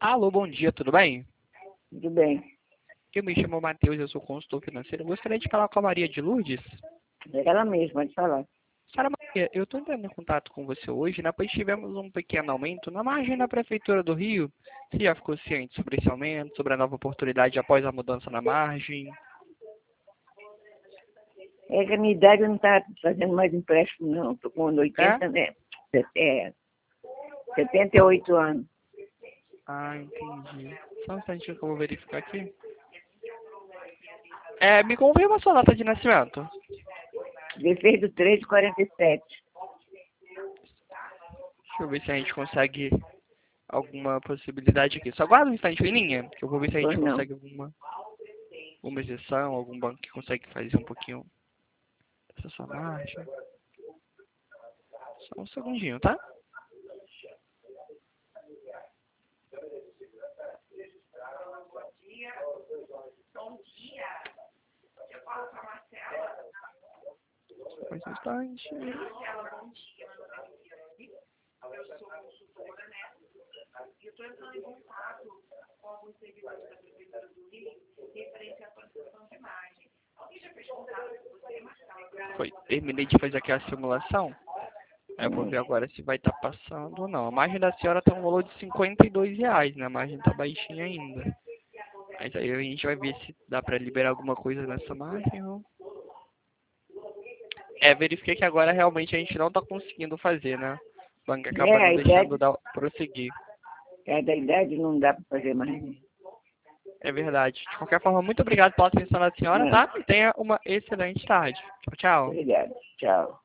Alô, bom dia, tudo bem? Tudo bem. Eu me chamo Matheus, eu sou consultor financeiro. Eu gostaria de falar com a Maria de Lourdes. É ela mesma, pode falar. Senhora Maria, eu estou entrando em contato com você hoje, né? Pois tivemos um pequeno aumento na margem da Prefeitura do Rio. Você já ficou ciente sobre esse aumento, sobre a nova oportunidade após a mudança na margem? É que a minha idade não está fazendo mais empréstimo, não. Estou com É? 80, né? 78 anos. Ah, entendi. Só um instantinho que eu vou verificar aqui. Me confirma a sua data de nascimento. 16 do 3 de 47. Deixa eu ver se a gente consegue alguma possibilidade aqui. Só aguarda um instante em linha, que eu vou ver se a gente Pois não. consegue uma exceção, algum banco que consegue fazer um pouquinho essa sua margem. Só um segundinho, tá? Só mais um instante. Foi, terminei de fazer aqui a simulação. Eu vou ver agora se vai estar passando ou não. A margem da senhora tem um valor de R$ 52, né? A margem tá baixinha ainda. Mas aí a gente vai ver se dá pra liberar alguma coisa nessa margem ou... Verifiquei que agora realmente a gente não tá conseguindo fazer, né? O banco acaba É, não a deixando idade, prosseguir. da idade não dá para fazer mais. É verdade. De qualquer forma, muito obrigado pela atenção da senhora, Não. tá? E tenha uma excelente tarde. Tchau, tchau. Obrigado. Tchau.